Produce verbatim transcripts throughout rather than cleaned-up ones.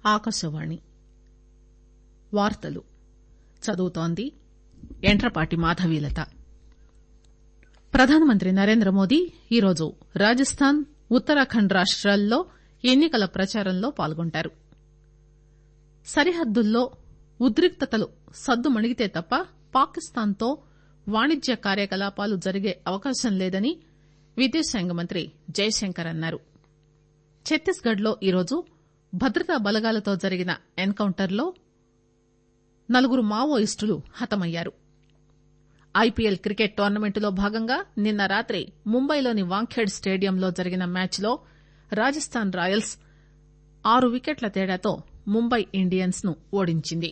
ఆకాశవాణి వార్తలు చదువుతోంది ఎంట్రపాటి మాధవీలత. ప్రధానమంత్రి నరేంద్రమోదీ ఈరోజు రాజస్థాన్, ఉత్తరాఖండ్ రాష్టాల్లో ఎన్ని కల ప్రచారంలో పాల్గొంటారు. సరిహద్దుల్లో ఉద్రిక్తతలు సద్దుమణిగితే తప్ప పాకిస్తాన్ తో వాణిజ్య కార్యకలాపాలు జరిగే అవకాశం లేదని విదేశాంగ మంత్రి జైశంకర్ అన్నారు. ఛత్తీస్ గఢ్ లో ఈరోజు భద్రతా బలగాలతో జరిగిన ఎన్ కౌంటర్ లో నలుగురు మావోయిస్టులు హతమయ్యారు. ఐపీఎల్ క్రికెట్ టోర్నమెంటులో భాగంగా నిన్న రాత్రి ముంబైలోని వాంఖేడ్ స్టేడియంలో జరిగిన మ్యాచ్ లో రాజస్థాన్ రాయల్స్ ఆరు వికెట్ల తేడాతో ముంబై ఇండియన్స్ ను ఓడించింది.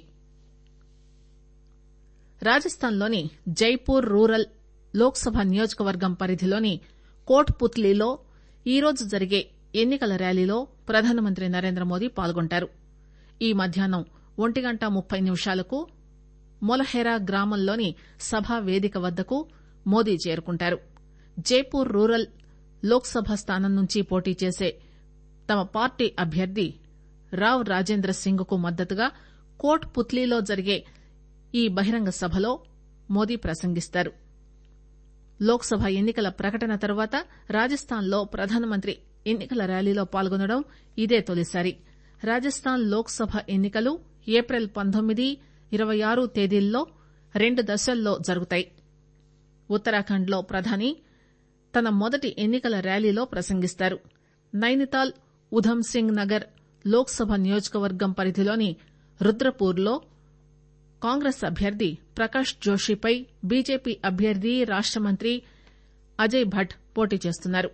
రాజస్థాన్ లోని జైపూర్ రూరల్ లోక్ సభ నియోజకవర్గం పరిధిలోని కోట్ పుత్లీలో ఈరోజు జరిగే ఎన్ని కల ర్యాలీలో ప్రధానమంత్రి నరేంద్రమోదీ పాల్గొంటారు. ఈ మధ్యాహ్నం ఒంటి గంట ముప్పై నిమిషాలకు మొలహెరా గ్రామంలోని సభా వేదిక వద్దకు మోదీ చేరుకుంటారు. జైపూర్ రూరల్ లోక్ సభ స్థానం నుంచి పోటీ చేసే తమ పార్టీ అభ్యర్థి రావ్ రాజేంద్ర సింగ్ కు మద్దతుగా కోట్ పుత్లీలో జరిగే ఈ బహిరంగ సభలో మోదీ ప్రసంగిస్తారు. లోక్ సభ ఎన్ని కల ప్రకటన తర్వాత రాజస్థాన్ లో ప్రధానమంత్రి ఎన్ని కల ర్యాలీలో పాల్గొనడం ఇదే తొలిసారి. రాజస్థాన్ లోక్ సభ ఎన్ని కలు ఏప్రిల్ పంతొమ్మిది, ఇరవై ఆరు తేదీల్లో రెండు దశల్లో జరుగుతాయి. ఉత్తరాఖండ్ లో ప్రధాని తన మొదటి ఎన్ని కల ర్యాలీలో ప్రసంగిస్తారు. నైనితాల్, ఉధమ్ సింగ్ నగర్ లోక్ సభ నియోజకవర్గం పరిధిలోని రుద్రపూర్ లో కాంగ్రెస్ అభ్యర్థి ప్రకాష్ జోషిపై బీజేపీ అభ్యర్థి రాష్ట మంత్రి అజయ్ భట్ పోటీ చేస్తున్నారు.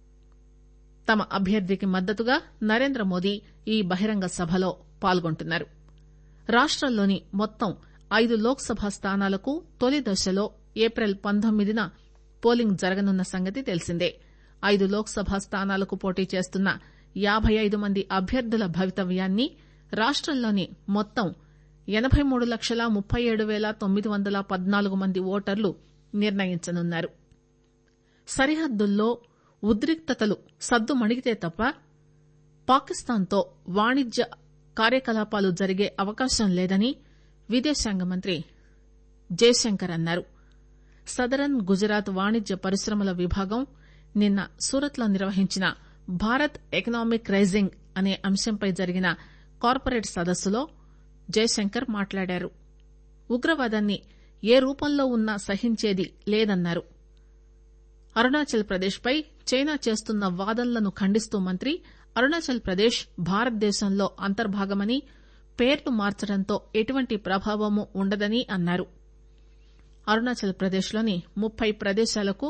తమ అభ్యర్థికి మద్దతుగా నరేంద్రమోదీ ఈ బహిరంగ సభలో పాల్గొంటున్నారు. రాష్టంలోని మొత్తం ఐదు లోక్ సభ స్థానాలకు తొలి దశలో ఏప్రిల్ పంతొమ్మిదిన పోలింగ్ జరగనున్న సంగతి తెలిసిందే. ఐదు లోక్ సభ స్థానాలకు పోటీ చేస్తున్న యాబై ఐదు మంది అభ్యర్థుల భవితవ్యాన్ని రాష్టంలోని మొత్తం ఎనబై మూడు లక్షల ముప్పై ఏడు పేల తొమ్మిది వందల పద్నాలుగు మంది ఓటర్లు నిర్ణయించనున్నారు. సరిహద్దుల్లో ఉద్రిక్తతలు సద్దుమణిగితే తప్ప పాకిస్తాన్ తో వాణిజ్య కార్యకలాపాలు జరిగే అవకాశం లేదని విదేశాంగ మంత్రి జైశంకర్ అన్నారు. సదరన్ గుజరాత్ వాణిజ్య పరిశ్రమల విభాగం నిన్న సూరత్ లో నిర్వహించిన భారత్ ఎకనామిక్ రైజింగ్ అనే అంశంపై జరిగిన కార్పొరేట్ సదస్సులో జైశంకర్ మాట్లాడారు. ఉగ్రవాదాన్ని ఏ రూపంలో ఉన్నా సహించేది లేదన్నారు. అరుణాచల్ ప్రదేశ్ పై చైనా చేస్తున్న వాదనలను ఖండిస్తూ మంత్రి అరుణాచల్ ప్రదేశ్ భారతదేశంలో అంతర్భాగమని, పేర్లు మార్చడంతో ఎటువంటి ప్రభావమూ ఉండదని అన్నారు. అరుణాచల్ ప్రదేశ్ లోని ముప్పై ప్రదేశాలకు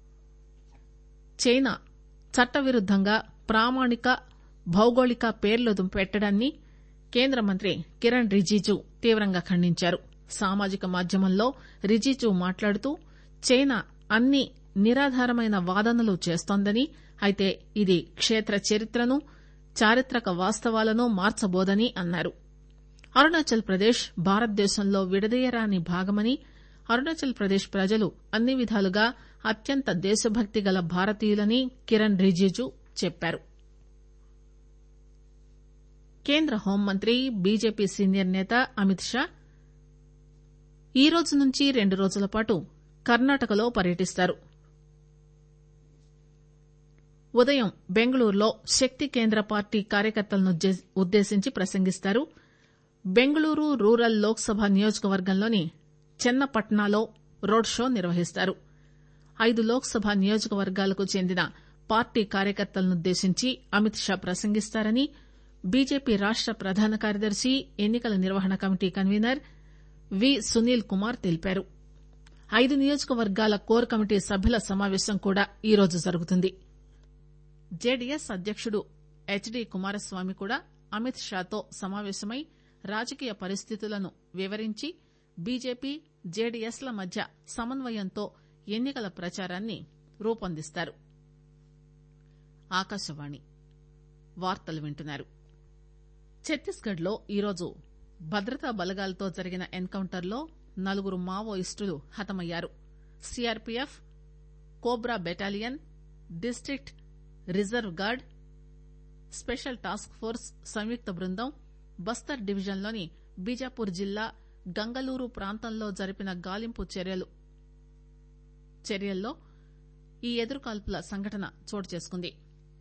చైనా చట్టవిరుద్దంగా ప్రామాణిక భౌగోళిక పేర్లు పెట్టడాన్ని కేంద్ర మంత్రి కిరణ్ రిజిజు తీవ్రంగా ఖండించారు. సామాజిక మాధ్యమంలో రిజిజు మాట్లాడుతూ చైనా అన్ని నిరాధారమైన వాదనలు చేస్తోందని, అయితే ఇది క్షేత్ర చరిత్రను, చారిత్రక వాస్తవాలను మార్చబోదని అన్నారు. అరుణాచల్ ప్రదేశ్ భారతదేశంలో విడదీయరాని భాగమని, అరుణాచల్ ప్రదేశ్ ప్రజలు అన్ని విధాలుగా అత్యంత దేశభక్తి గల భారతీయులని కిరణ్ రిజిజు చెప్పారు. కేంద్ర హోంమంత్రి, బీజేపీ సీనియర్ నేత అమిత్ షా ఈ రోజు నుంచి రెండు రోజుల పాటు కర్ణాటకలో పర్యటిస్తారు. ఉదయం బెంగళూరులో శక్తి కేంద్ర పార్టీ కార్యకర్తలను ఉద్దేశించి ప్రసంగిస్తారు. బెంగళూరు రూరల్ లోక్ సభ నియోజకవర్గంలోని చెన్నపట్నాలో రోడ్ షో నిర్వహిస్తారు. ఐదు లోక్ సభ నియోజకవర్గాలకు చెందిన పార్టీ కార్యకర్తలనుద్దేశించి అమిత్ షా ప్రసంగిస్తారని బీజేపీ రాష్ట ప్రధాన కార్యదర్శి, ఎన్ని కల నిర్వహణ committee convener V Sunil Kumar తెలిపారు. ఐదు నియోజకవర్గాల కోర్ కమిటీ సభ్యుల సమావేశం కూడా ఈరోజు జరుగుతుంది. జేడీఎస్ అధ్యకుడు హెచ్డీ కుమారస్వామి కూడా అమిత్ షాతో సమావేశమై రాజకీయ పరిస్థితులను వివరించి బీజేపీ, జేడీఎస్ ల మధ్య సమన్వయంతో ఎన్ని కల ప్రచారాన్ని రూపొందిస్తారు. ఆకాశవాణి వార్తలు వింటున్నారు. ఛత్తీస్ గఢ్ లో ఈరోజు భద్రతా బలగాలతో జరిగిన ఎన్ కౌంటర్ లో నలుగురు మావోయిస్టులు హతమయ్యారు. CRPF, cobra battalion, district reserve guard, special task force సంయుక్త బృందం బస్తర్ డివిజన్లోని బీజాపూర్ జిల్లా గంగలూరు ప్రాంతంలో జరిపిన గాలింపు చర్యల్లో ఈ ఎదురుకాల్పుల సంఘటన చోటు చేసుకుంది.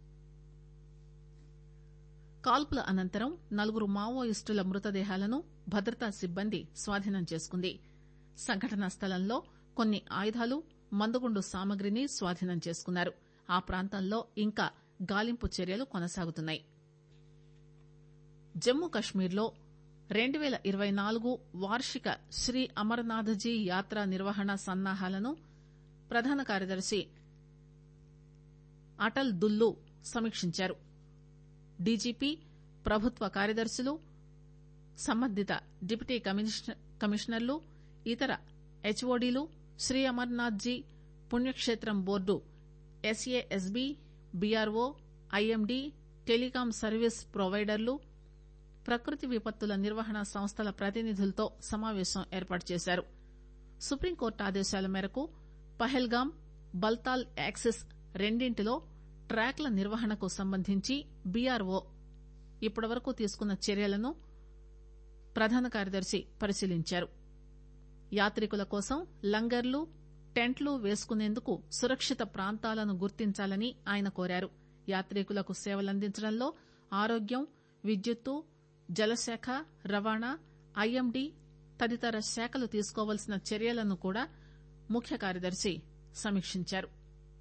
కాల్పుల అనంతరం నలుగురు మావోయిస్టుల మృతదేహాలను భద్రతా సిబ్బంది స్వాధీనం చేసుకుంది. సంఘటనా స్థలంలో కొన్ని ఆయుధాలు, మందుగుండు సామగ్రిని స్వాధీనం చేసుకున్నారు. ఆ ప్రాంతంలో ఇంకా గాలింపు చర్యలు కొనసాగుతున్నాయి. జమ్మూ కశ్మీర్లో రెండు పేల ఇరవై నాలుగు వార్షిక శ్రీ అమర్నాథ్జీ యాత్ర నిర్వహణ సన్నాహాలను ప్రధాన కార్యదర్శి అటల్ దుల్లు సమీక్షించారు. డీజీపీ, ప్రభుత్వ కార్యదర్శులు, సంబంధిత డిప్యూటీ కమిషనర్లు, ఇతర హెచ్ఓడీలు, శ్రీ అమర్నాథ్జీ పుణ్యక్షేత్రం board SASB, BRO, IMD, telecom service ప్రొవైడర్లు, ప్రకృతి విపత్తుల నిర్వహణ సంస్థల ప్రతినిధులతో సమావేశం ఏర్పాటు చేశారు. సుప్రీంకోర్టు ఆదేశాల మేరకు పహల్గాం, బల్తాల్ యాక్సిస్ రెండింటిలో ట్రాక్ల నిర్వహణకు సంబంధించి బీఆర్ఓ ఇప్పటివరకు తీసుకున్న చర్యలను ప్రధాన కార్యదర్శి పరిశీలించారు. యాత్రికుల కోసం లంగర్లు, టెంట్లు వేసుకునేందుకు సురక్షిత ప్రాంతాలను గుర్తించాలని ఆయన కోరారు. యాత్రికులకు సేవలందించడంలో ఆరోగ్యం, విద్యుత్తు, జలశాఖ, రవాణా, ఐఎండీ తదితర శాఖలు తీసుకోవాల్సిన చర్యలను కూడా ముఖ్య కార్యదర్శి సమీక్షించారు.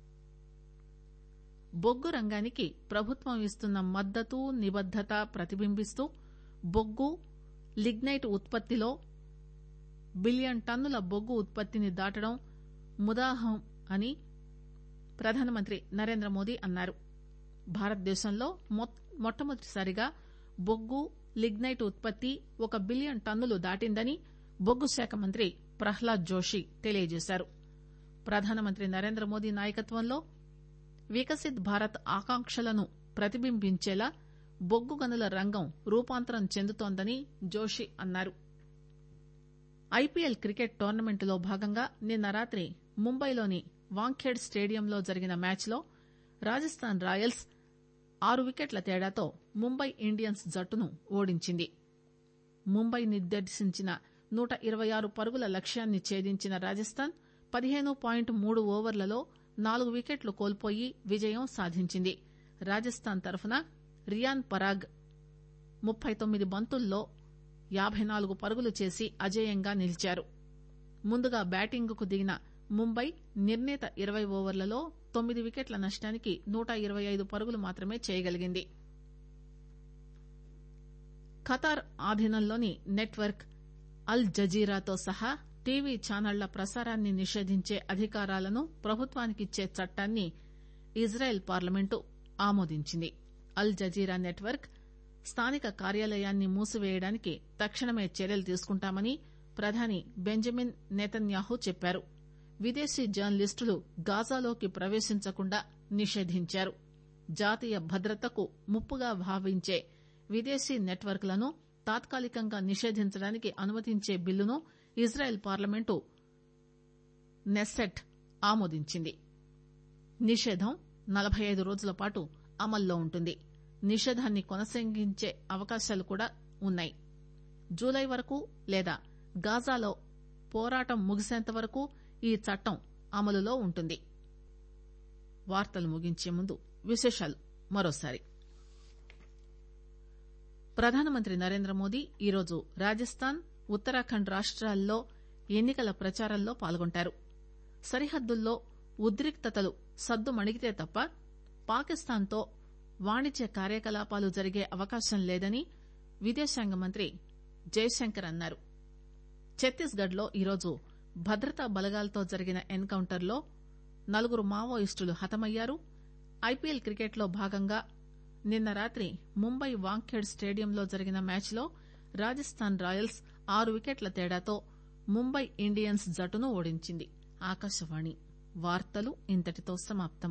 బొగ్గు రంగానికి ప్రభుత్వం ఇస్తున్న మద్దతు, నిబద్దత ప్రతిబింబిస్తూ బొగ్గు, లిగ్నైట్ ఉత్పత్తిలో బిలియన్ టన్నుల బొగ్గు ఉత్పత్తిని దాటడం ముదాహం అని ప్రధానమంత్రి నరేంద్ర మోదీ అన్నారు. భారతదేశంలో మొట్టమొదటిసారిగా బొగ్గు, లిగ్నైట్ ఉత్పత్తి ఒక బిలియన్ టన్నులు దాటిందని బొగ్గు శాఖ మంత్రి ప్రహ్లాద్ జోషి తెలియజేశారు. ప్రధానమంత్రి నరేంద్ర మోదీ నాయకత్వంలో వికసిత్ భారత్ ఆకాంక్షలను ప్రతిబింబించేలా బొగ్గు గనుల రంగం రూపాంతరం చెందుతోందని జోషి అన్నారు. ఐపీఎల్ క్రికెట్ టోర్నమెంట్లో భాగంగా నిన్న రాత్రి ముంబైలోని వాంఖేడ్ స్టేడియంలో జరిగిన మ్యాచ్లో రాజస్థాన్ రాయల్స్ ఆరు వికెట్ల తేడాతో ముంబై ఇండియన్స్ జట్టును ఓడించింది. ముంబై నిర్దేశించిన నూట ఇరవై ఆరు పరుగుల లక్ష్యాన్ని ఛేదించిన రాజస్థాన్ పదిహేను పాయింట్ మూడు ఓవర్లలో నాలుగు వికెట్లు కోల్పోయి విజయం సాధించింది. రాజస్థాన్ తరఫున రియాన్ పరాగ్ ముప్పై తొమ్మిది బంతుల్లో యాబై నాలుగు పరుగులు చేసి అజేయంగా నిలిచారు. ముందుగా బ్యాటింగ్ కు దిగిన ముంబై నిర్ణీత ఇరవై ఓవర్లలో తొమ్మిది వికెట్ల నష్టానికి నూట ఇరవై ఐదు పరుగులు మాత్రమే చేయగలిగింది. ఖతార్ ఆధీనంలోని నెట్వర్క్ అల్ జజీరాతో సహా టీవీ ఛానళ్ల ప్రసారాన్ని నిషేధించే అధికారాలను ప్రభుత్వానికిచ్చే చట్టాన్ని ఇజ్రాయెల్ పార్లమెంటు ఆమోదించింది. అల్ జజీరా నెట్వర్క్ స్థానిక కార్యాలయాన్ని మూసివేయడానికి తక్షణమే చర్యలు తీసుకుంటామని ప్రధాని బెంజమిన్ నెతన్యాహు చెప్పారు. విదేశీ జర్నలిస్టులు గాజాలోకి ప్రవేశించకుండా నిషేధించారు. జాతీయ భద్రతకు ముప్పుగా భావించే విదేశీ నెట్వర్క్లను తాత్కాలికంగా నిషేధించడానికి అనుమతించే బిల్లును ఇజ్రాయెల్ పార్లమెంటు నెస్సెట్ ఆమోదించింది. నిషేధం నలభై ఐదు రోజుల పాటు అమల్లో ఉంటుంది. నిషేధాన్ని కొనసాగించే అవకాశాలు కూడా ఉన్నాయి. జూలై వరకు లేదా గాజాలో పోరాటం ముగిసేంత వరకు ఈ చట్టం అమలులో ఉంటుంది. వార్తలు ముగించే ముందు విశేషాలు మరోసారి. ప్రధానమంత్రి నరేంద్ర మోదీ ఈరోజు రాజస్థాన్, ఉత్తరాఖండ్ రాష్ట్రాల్లో ఎన్నికల ప్రచారంలో పాల్గొంటారు. సరిహద్దుల్లో ఉద్రిక్తతలు సద్దుమణిగితే తప్ప పాకిస్తాన్తో వాణిజ్య కార్యకలాపాలు జరిగే అవకాశం లేదని విదేశాంగ మంత్రి జయశంకర్ అన్నారు. ఛత్తీస్గఢ్ లో ఈరోజు భద్రతా బలగాలతో జరిగిన ఎన్ కౌంటర్ లో నలుగురు మావోయిస్టులు హతమయ్యారు. ఐపీఎల్ క్రికెట్ లో భాగంగా నిన్న రాత్రి ముంబై వాంఖేడ్ స్టేడియంలో జరిగిన మ్యాచ్ లో రాజస్థాన్ రాయల్స్ ఆరు వికెట్ల తేడాతో ముంబై ఇండియన్స్ జట్టును ఓడించింది. ఆకాశవాణి వార్తలు ఇంతటితో సమాప్తం.